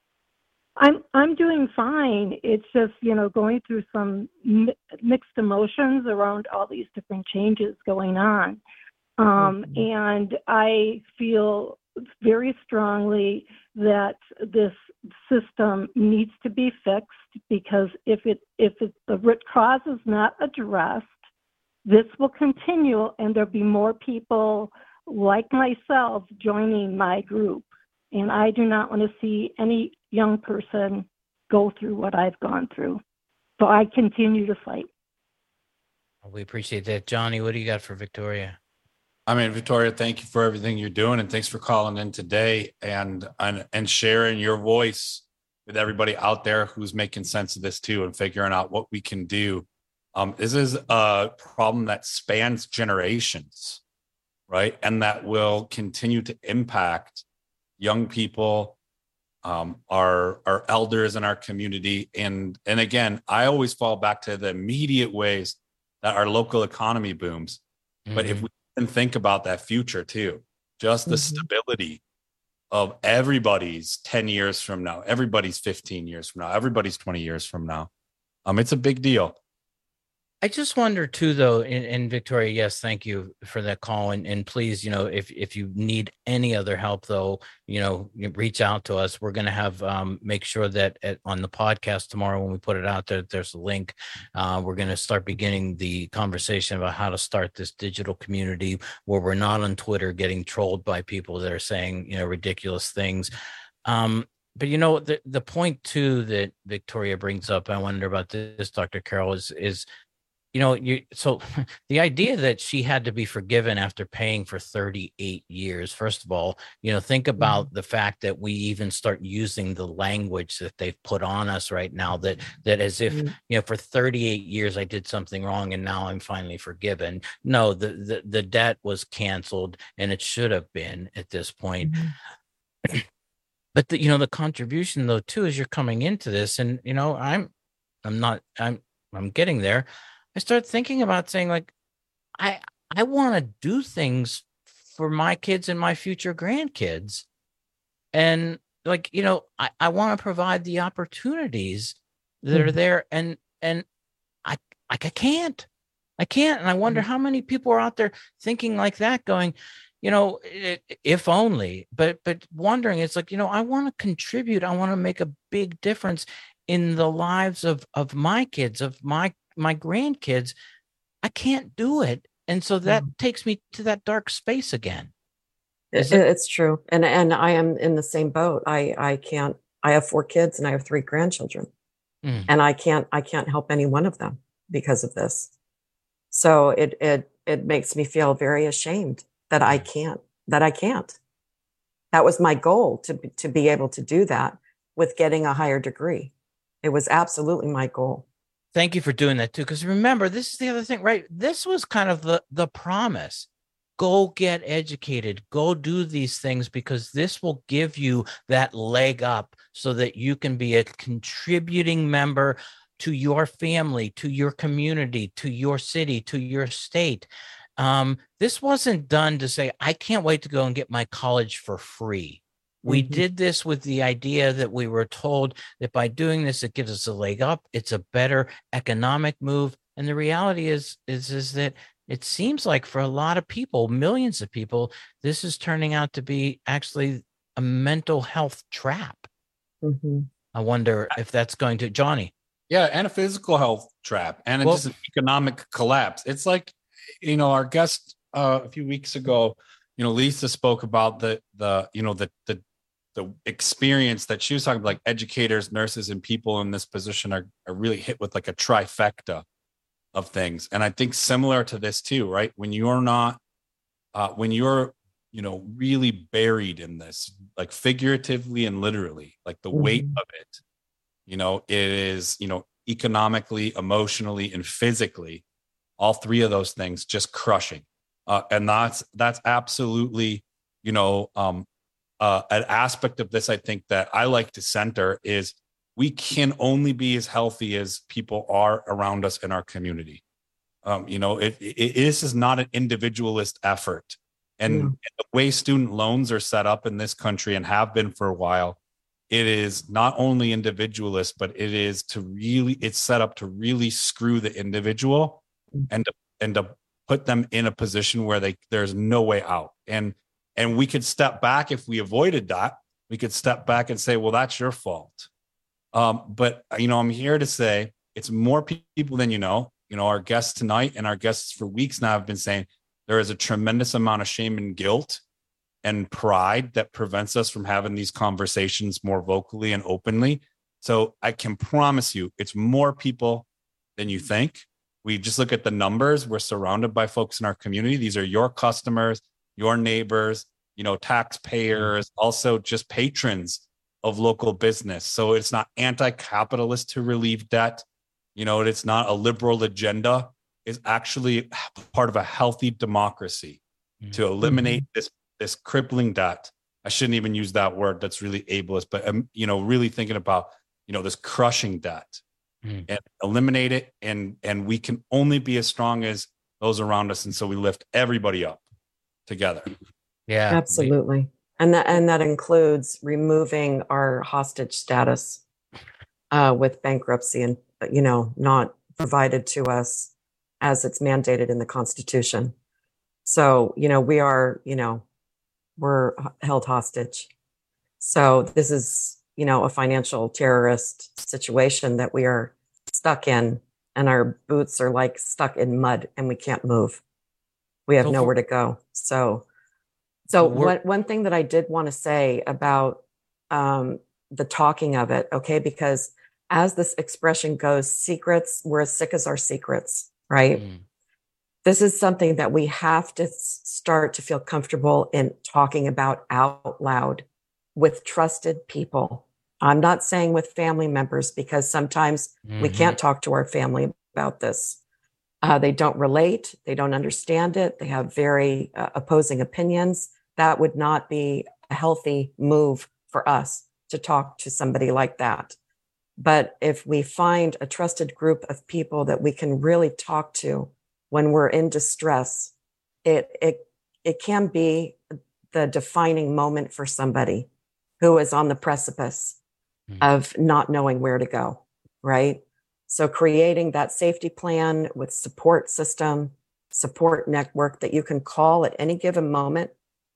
I'm I'm doing fine. It's just, you know, going through some mi- mixed emotions around all these different changes going on. Um, And I feel very strongly that this system needs to be fixed, because if it if it, the root cause is not addressed, this will continue, and there'll be more people like myself joining my group. And I do not want to see any young person go through what I've gone through. So I continue to fight. We appreciate that. Johnny, what do you got for Victoria? I mean, Victoria, thank you for everything you're doing, and thanks for calling in today and and, and sharing your voice with everybody out there who's making sense of this too and figuring out what we can do. Um, this is a problem that spans generations, right? And that will continue to impact young people, um, our our elders in our community. And, and again, I always fall back to the immediate ways that our local economy booms. Mm-hmm. But if we can think about that future too, just the mm-hmm. stability of everybody's ten years from now, everybody's fifteen years from now, everybody's twenty years from now. Um, it's a big deal. I just wonder too, though, in, in Victoria, yes, thank you for that call. And, and please, you know, if, if you need any other help, though, you know, reach out to us. We're going to have, um, make sure that at, on the podcast tomorrow, when we put it out there, there's a link. Uh, we're going to start beginning the conversation about how to start this digital community where we're not on Twitter getting trolled by people that are saying, you know, ridiculous things. Um, But, you know, the, the point, too, that Victoria brings up, I wonder about this, Doctor Carroll, is, is, you know, you so the idea that she had to be forgiven after paying for thirty-eight years, first of all, you know, think about mm-hmm. the fact that we even start using the language that they've put on us right now, that that as if, mm-hmm. you know, for thirty-eight years I did something wrong and now I'm finally forgiven. No, the the, the debt was canceled, and it should have been at this point. Mm-hmm. But the, you know, the contribution though too, as you're coming into this, and you know, I'm, I'm not, I'm, I'm getting there. I start thinking about saying like, I, I want to do things for my kids and my future grandkids, and like, you know, I, I want to provide the opportunities that mm-hmm. are there, and and I, I, I can't, I can't, and I wonder mm-hmm. how many people are out there thinking like that, going, you know, if only, but but wondering, it's like, you know, I want to contribute. I want to make a big difference in the lives of of my kids, of my my grandkids. I can't do it. And so that mm. takes me to that dark space again. It, it? It's true. And and I am in the same boat. I, I can't, I have four kids and I have three grandchildren mm. and I can't, I can't help any one of them because of this. So it, it, it makes me feel very ashamed that I can't, that I can't. That was my goal, to, to be able to do that with getting a higher degree. It was absolutely my goal. Thank you for doing that too. Because remember, this is the other thing, right? This was kind of the, the promise. Go get educated, go do these things, because this will give you that leg up so that you can be a contributing member to your family, to your community, to your city, to your state. Um, this wasn't done to say, I can't wait to go and get my college for free. We mm-hmm. did this with the idea that we were told that by doing this, it gives us a leg up. It's a better economic move. And the reality is, is, is that it seems like for a lot of people, millions of people, this is turning out to be actually a mental health trap. Mm-hmm. I wonder if that's going to, Johnny. Yeah, and a physical health trap, and well, just an economic collapse. It's like, you know, our guest uh, a few weeks ago, you know, Lisa spoke about the the you know the the the experience that she was talking about, like educators, nurses, and people in this position are are really hit with like a trifecta of things. And I think similar to this too, right? When you're not, uh, when you're, you know, really buried in this, like figuratively and literally, like the mm-hmm. weight of it, you know, it is, you know, economically, emotionally, and physically, all three of those things just crushing. Uh, and that's, that's absolutely, you know, um, uh, an aspect of this, I think, that I like to center is we can only be as healthy as people are around us in our community. Um, you know, it, it, it, this is not an individualist effort. And, mm. and the way student loans are set up in this country and have been for a while, it is not only individualist, but it is to really, it's set up to really screw the individual mm. and to, and to put them in a position where they there's no way out. And and we could step back if we avoided that. We could step back and say, well, that's your fault. Um, but, you know, I'm here to say it's more people than you know. You know, our guests tonight and our guests for weeks now have been saying there is a tremendous amount of shame and guilt and pride that prevents us from having these conversations more vocally and openly. So I can promise you it's more people than you think. We just look at the numbers. We're surrounded by folks in our community. These are your customers, your neighbors, you know, taxpayers, also just patrons of local business. So it's not anti-capitalist to relieve debt. You know, it's not a liberal agenda. It's actually part of a healthy democracy to eliminate this this crippling debt. I shouldn't even use that word. That's really ableist, but um, you know, really thinking about, you know, this crushing debt Mm. and eliminate it. And, and we can only be as strong as those around us. And so we lift everybody up together. Yeah, absolutely. And that, and that includes removing our hostage status uh, with bankruptcy and, you know, not provided to us as it's mandated in the Constitution. So, you know, we are, you know, we're held hostage. So this is, you know, a financial terrorist situation that we are stuck in, and our boots are like stuck in mud and we can't move. We have So nowhere for- to go. So, So so we're- one, one thing that I did want to say about um, the talking of it, okay, because as this expression goes, secrets, we're as sick as our secrets, right? Mm. This is something that we have to s- start to feel comfortable in talking about out loud with trusted people. I'm not saying with family members, because sometimes we Mhm. can't talk to our family about this. Uh, they don't relate. They don't understand it. They have very uh, opposing opinions. That would not be a healthy move for us to talk to somebody like that. But if we find a trusted group of people that we can really talk to when we're in distress, it it it can be the defining moment for somebody who is on the precipice of not knowing where to go, right? So creating that safety plan with support system, support network that you can call at any given moment,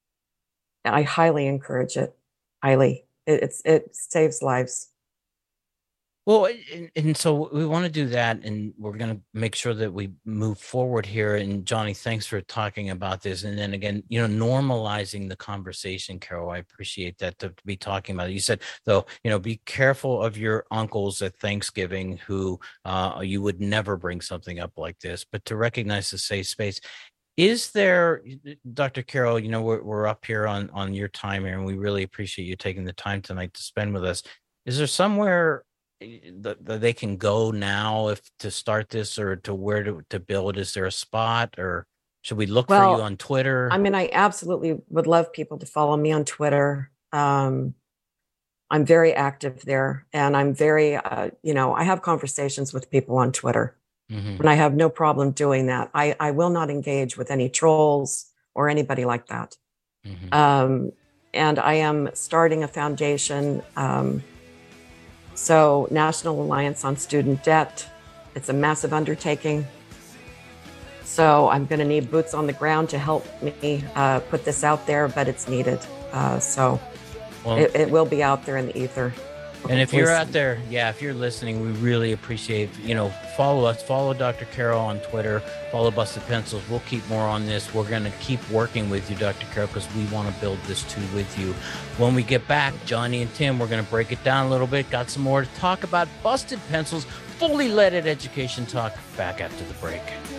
I highly encourage it. Highly. It, it's it saves lives. Well, and, and so we want to do that, and we're going to make sure that we move forward here. And Johnny, thanks for talking about this. And then again, you know, normalizing the conversation, Carol. I appreciate that to, to be talking about it. You said, though, you know, be careful of your uncles at Thanksgiving who uh, you would never bring something up like this, but to recognize the safe space. Is there, Doctor Carol, you know, we're, we're up here on, on your time here, and we really appreciate you taking the time tonight to spend with us. Is there somewhere that, that they can go now if to start this, or to where to, to build? Is there a spot, or should we look Well, for you on Twitter? I mean, I absolutely would love people to follow me on Twitter. Um, I'm very active there, and I'm very, uh, you know, I have conversations with people on Twitter. Mhm. And I have no problem doing that. I, I will not engage with any trolls or anybody like that. Mhm. Um, and I am starting a foundation. Um, so National Alliance on Student Debt. It's a massive undertaking. So I'm going to need boots on the ground to help me uh, put this out there, but it's needed. Uh, so Well- it, it will be out there in the ether. And if you're Please. out there, yeah, if you're listening, we really appreciate, you know, follow us, follow Doctor Carol on Twitter, follow Busted Pencils. We'll keep more on this. We're going to keep working with you, Doctor Carol, because we want to build this too with you. When we get back, Johnny and Tim, we're going to break it down a little bit. Got some more to talk about. Busted Pencils, fully leaded education talk. Back after the break.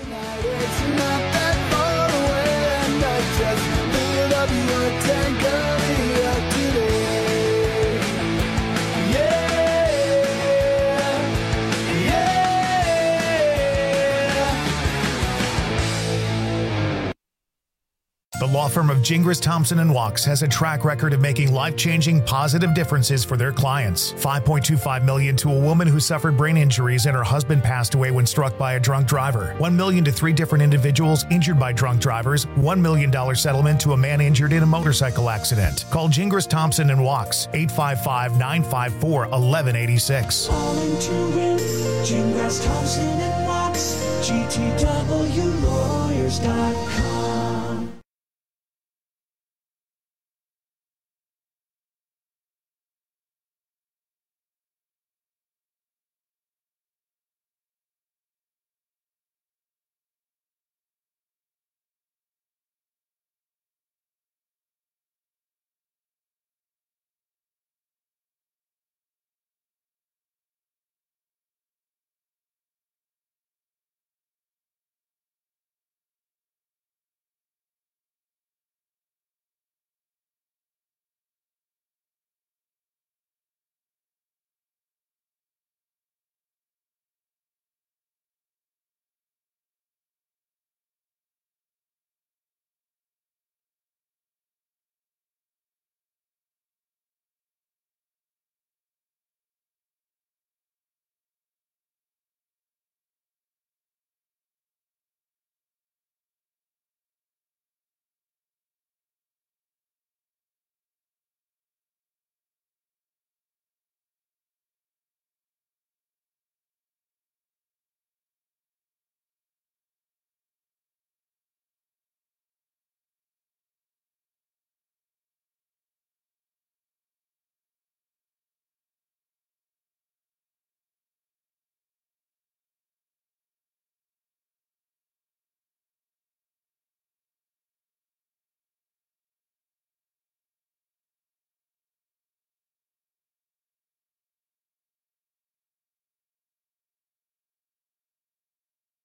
The law firm of Gingras, Thompson and Walks has a track record of making life-changing positive differences for their clients. five point two five million dollars to a woman who suffered brain injuries and her husband passed away when struck by a drunk driver. one million dollars to three different individuals injured by drunk drivers. one million dollars settlement to a man injured in a motorcycle accident. Call Gingras, Thompson and Walks, eight five five, nine five four, one one eight six. All into win, Gingras, Thompson and Watts, G T W lawyers dot com.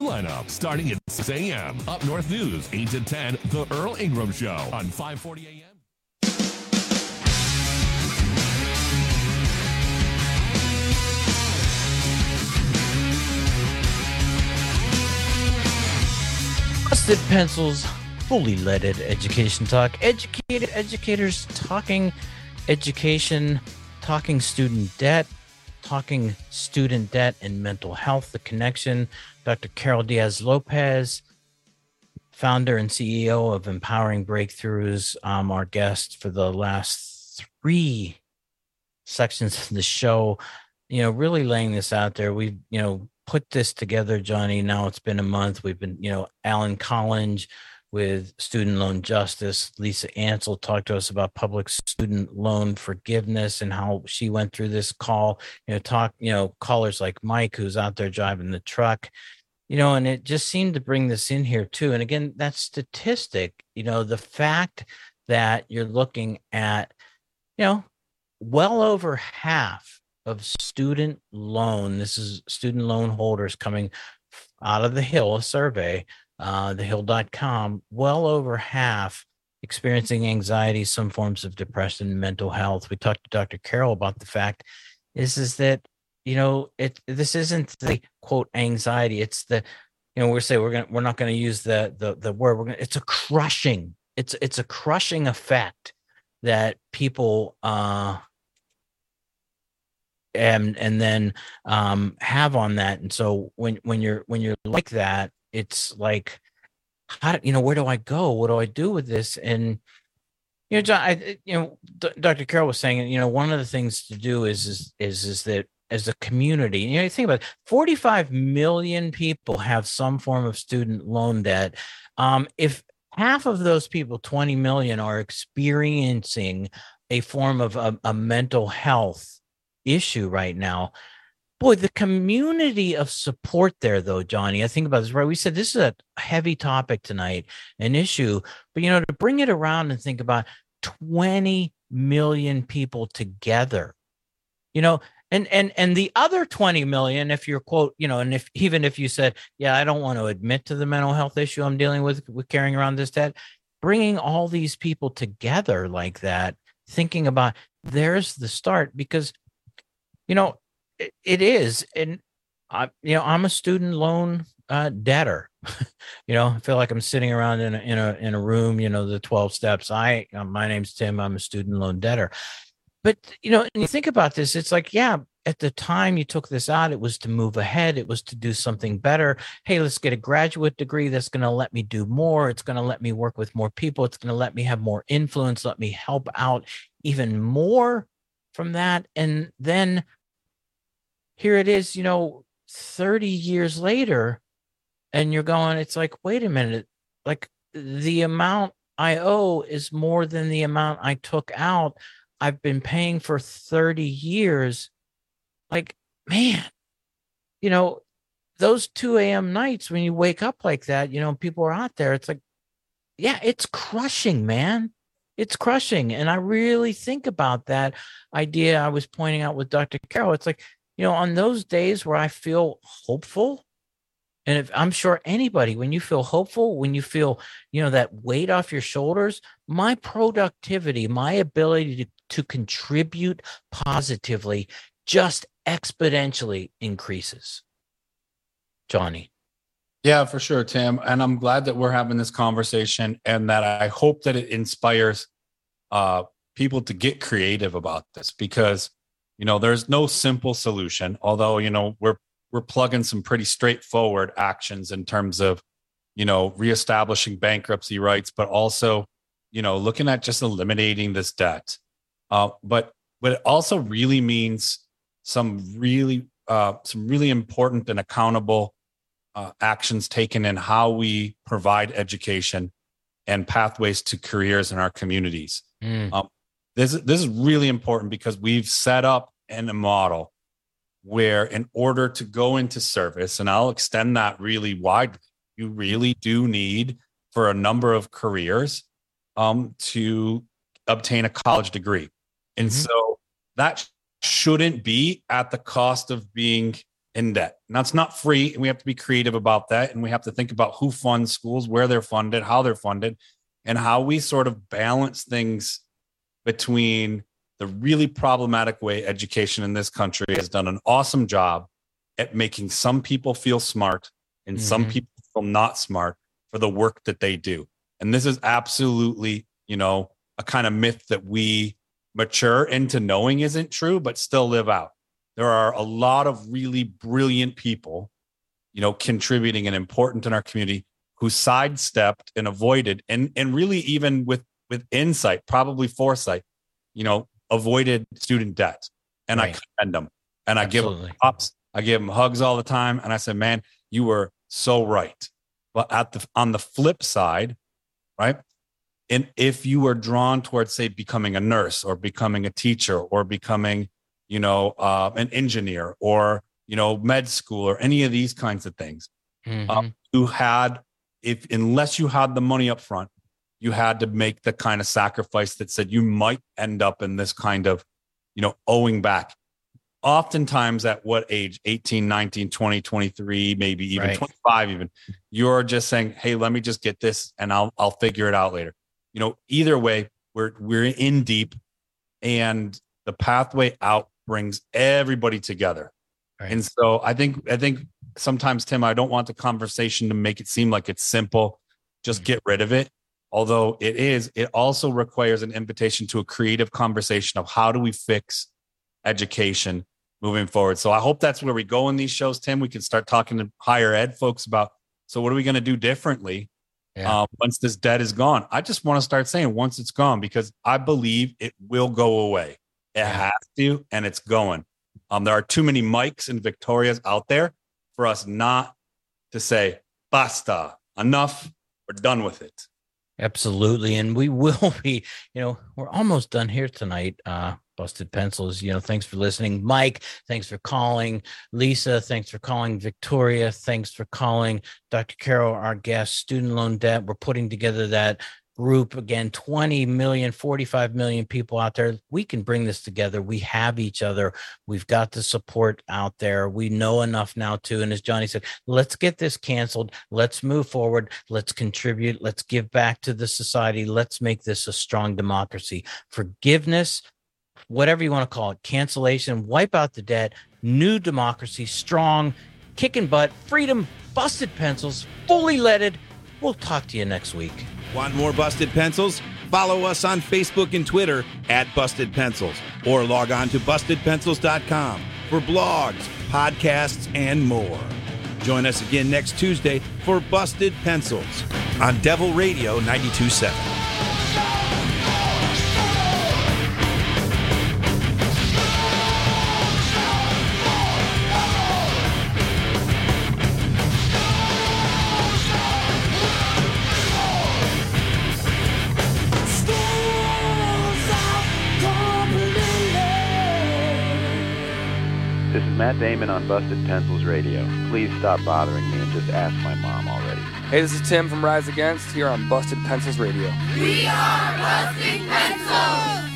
lineup starting at six a.m. Up North News, eight to ten, The Earl Ingram Show on five forty a.m. Busted Pencils, fully leaded education talk. Educated educators talking education, talking student debt, talking student debt and mental health, the connection. Doctor Carol Diaz-Lopez, founder and C E O of Empowering Breakthroughs, um, our guest for the last three sections of the show, you know, really laying this out there. We've, you know, put this together, Johnny. Now it's been a month. We've been, you know, Alan Collins with Student Loan Justice. Lisa Ansel talked to us about public student loan forgiveness and how she went through this call, you know, talk, you know, callers like Mike, who's out there driving the truck, you know, and it just seemed to bring this in here too. And again, that statistic, you know, the fact that you're looking at, you know, well over half of student loan, this is student loan holders coming out of the Hill, a survey, uh, the hill dot com, well over half experiencing anxiety, some forms of depression, mental health. We talked to Doctor Carol about the fact is, is that, you know, it, this isn't the quote anxiety. It's the, you know, we're saying we're going to, we're not going to use the, the, the word, we're going to, it's a crushing, it's, it's a crushing effect that people, uh, and and then um have on that. And so when when you're when you're like that, it's like, how do, you know, where do I go, what do I do with this? And you know, John, I, you know, D- Doctor Carol was saying, you know, one of the things to do is is is, is that as a community, you know, you think about it, forty-five million people have some form of student loan debt. Um if half of those people, twenty million, are experiencing a form of a, a mental health issue right now, boy, the community of support there, though, Johnny, I think about this, right? We said this is a heavy topic tonight, an issue, but, you know, to bring it around and think about twenty million people together, you know, and, and, and the other twenty million, if you're quote, you know, and if, even if you said, yeah, I don't want to admit to the mental health issue I'm dealing with, with carrying around this debt, bringing all these people together like that, thinking about there's the start, because you know, it, it is. And, I, you know, I'm a student loan uh, debtor. You know, I feel like I'm sitting around in a, in a, in a room, you know, the twelve steps. I, uh, my name's Tim. I'm a student loan debtor. But, you know, and you think about this, it's like, yeah, at the time you took this out, it was to move ahead. It was to do something better. Hey, let's get a graduate degree that's going to let me do more. It's going to let me work with more people. It's going to let me have more influence, let me help out even more from that. And then here it is, you know, thirty years later, and you're going, it's like, wait a minute, like the amount I owe is more than the amount I took out. I've been paying for thirty years. Like, man, you know, those two a.m. nights when you wake up like that, you know, people are out there. It's like, yeah, it's crushing, man. It's crushing. And I really think about that idea I was pointing out with Doctor Carol. It's like, you know, on those days where I feel hopeful, and if I'm sure anybody, when you feel hopeful, when you feel, you know, that weight off your shoulders, my productivity, my ability to, to contribute positively just exponentially increases. Johnny. Yeah, for sure, Tim. And I'm glad that we're having this conversation, and that I hope that it inspires uh, people to get creative about this, because you know, there's no simple solution, although, you know, we're we're plugging some pretty straightforward actions in terms of, you know, reestablishing bankruptcy rights, but also, you know, looking at just eliminating this debt. Uh, but but it also really means some really uh, some really important and accountable uh, actions taken in how we provide education and pathways to careers in our communities. Mm. Um, This, this is really important, because we've set up in a model where, in order to go into service, and I'll extend that really widely, you really do need, for a number of careers, um, to obtain a college degree. And mm-hmm. so that shouldn't be at the cost of being in debt. And that's not free. And we have to be creative about that. And we have to think about who funds schools, where they're funded, how they're funded, and how we sort of balance things between the really problematic way education in this country has done an awesome job at making some people feel smart and mm-hmm. some people feel not smart for the work that they do. And this is absolutely, you know, a kind of myth that we mature into knowing isn't true, but still live out. There are a lot of really brilliant people, you know, contributing and important in our community who sidestepped and avoided, and, and really even with, with insight, probably foresight, you know, avoided student debt. And right. I commend them. And I Absolutely. give them props. I give them hugs all the time. And I said, man, you were so right. But at the, on the flip side, right? And if you were drawn towards, say, becoming a nurse or becoming a teacher or becoming, you know, uh, an engineer or, you know, med school or any of these kinds of things, mm-hmm. um, you had, if unless you had the money up front, you had to make the kind of sacrifice that said you might end up in this kind of, you know, owing back. Oftentimes at what age, eighteen, nineteen, twenty, twenty-three, maybe even right. twenty-five, even, you're just saying, hey, let me just get this and I'll, I'll figure it out later. You know, either way, we're, we're in deep, and the pathway out brings everybody together. Right. And so I think, I think sometimes, Tim, I don't want the conversation to make it seem like it's simple. Just mm-hmm. get rid of it. Although it is, it also requires an invitation to a creative conversation of how do we fix education moving forward. So I hope that's where we go in these shows, Tim. We can start talking to higher ed folks about, so what are we going to do differently yeah. uh, once this debt is gone? I just want to start saying once it's gone, because I believe it will go away. It yeah. has to, and it's going. Um, there are too many Mikes and Victorias out there for us not to say, basta, enough, we're done with it. Absolutely. And we will be, you know, we're almost done here tonight. Uh, Busted Pencils, you know, thanks for listening. Mike, thanks for calling. Lisa, thanks for calling. Victoria, thanks for calling. Doctor Carroll, our guest. Student loan debt, we're putting together that group again. Twenty million, forty-five million people out there. We can bring this together. We have each other. We've got the support out there. We know enough now too. And as Johnny said, let's get this canceled. Let's move forward. Let's contribute. Let's give back to the society. Let's make this a strong democracy. Forgiveness, whatever you want to call it, cancellation, wipe out the debt, new democracy, strong, kicking butt, freedom, Busted Pencils, fully leaded. We'll talk to you next week. Want more Busted Pencils? Follow us on Facebook and Twitter at Busted Pencils, or log on to busted pencils dot com for blogs, podcasts, and more. Join us again next Tuesday for Busted Pencils on Devil Radio ninety-two point seven. This is Matt Damon on Busted Pencils Radio. Please stop bothering me and just ask my mom already. Hey, this is Tim from Rise Against here on Busted Pencils Radio. We are Busted Pencils!